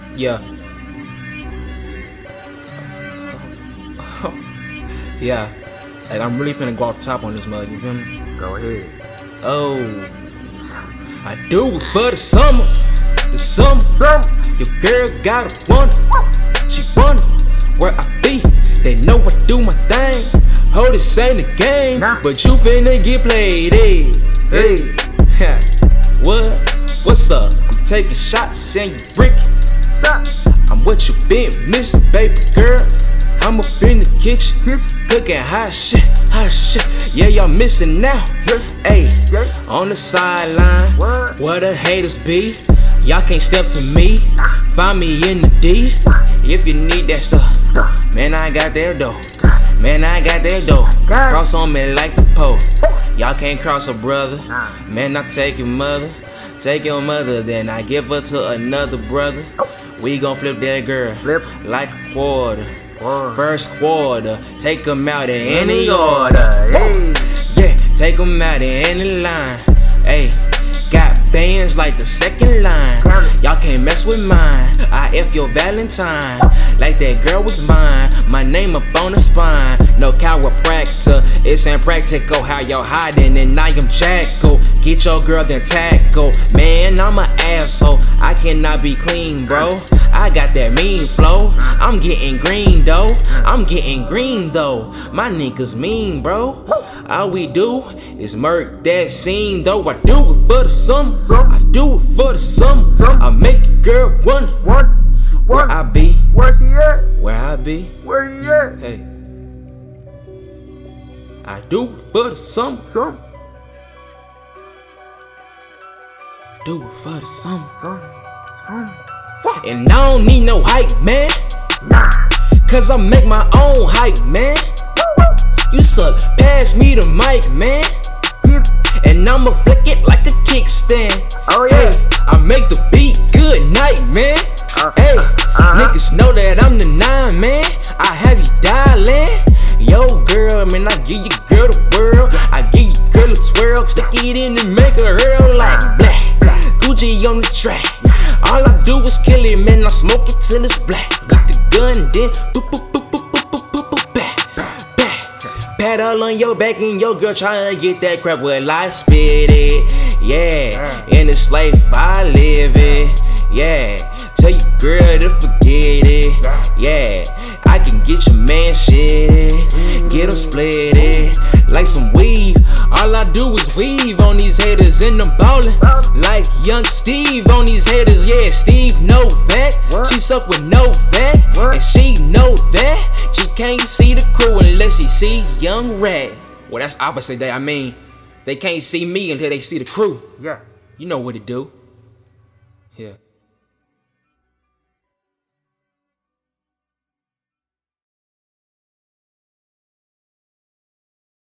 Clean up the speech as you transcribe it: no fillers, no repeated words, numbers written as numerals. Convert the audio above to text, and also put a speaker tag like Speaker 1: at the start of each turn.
Speaker 1: Yeah. Yeah. Like, I'm really finna go off top on this mug, you feel me?
Speaker 2: Go ahead.
Speaker 1: Oh, I do it for the summer. The summer. Your girl got a wonder. She wonder where I be. They know I do my thing. Hold this ain't a game, but you finna get played. Hey. What? What's up? I'm taking shots and you brickin'. I'm what you been missing, baby girl. I'm up in the kitchen, cooking hot shit, hot shit. Yeah, y'all missing now. Hey, on the sideline, where the haters be. Y'all can't step to me. Find me in the D. If you need that stuff, man, I got that dough. Man, I got that dough. Cross on me like the pole. Y'all can't cross a brother. Man, I take your mother. Take your mother, then I give her to another brother. We gon' flip that girl like a quarter. First quarter, take them out in any order. Yeah, take them out in any line. Hey, got bands like the second line. Y'all can't mess with mine. I F your Valentine like that girl was mine. My name up on the spine. No chiropractor, it's impractical how y'all hiding, and I am Jacko. Get your girl then tackle. Man, I'm an asshole. I cannot be clean, bro. I got that mean flow. I'm getting green though. I'm getting green though. My niggas mean, bro. All we do is murk that scene though. I do it for the summer. I do it for the summer. I make a girl wonder where I be.
Speaker 2: Where she at?
Speaker 1: Where I be.
Speaker 2: Where he at?
Speaker 1: Hey, I do it for the summer. Do it for the summer. And I don't need no hype, man. Cause I make my own hype, man. You suck, pass me the mic, man. And I'ma flick it like a kickstand. Hey, I make the beat good night, man. Hey, niggas know that I'm the 9, man. I have you dialing. Yo, girl, man, I give you girl the world. I give you girl a twirl. Stick it in and make her hurl like black. Gucci on the track. All I do is kill it, man. I smoke it till it's black. Got the gun, then boop boop boop boop boop boop boop boop back. Paddle on your back and your girl tryna get that crap. Well, I spit it, yeah. In this life I live it, yeah. Tell your girl to forget it, yeah. I can get your man shit, get him split it like some weave. All I do is weave on these haters and I'm ballin' like young Steve on these haters. Yeah, Steve know that. She suck with no vet, and she know that. She can't see the crew unless she see Young Rat. Well, that's opposite day. I mean, they can't see me until they see the crew.
Speaker 2: Yeah.
Speaker 1: You know what it do. Yeah.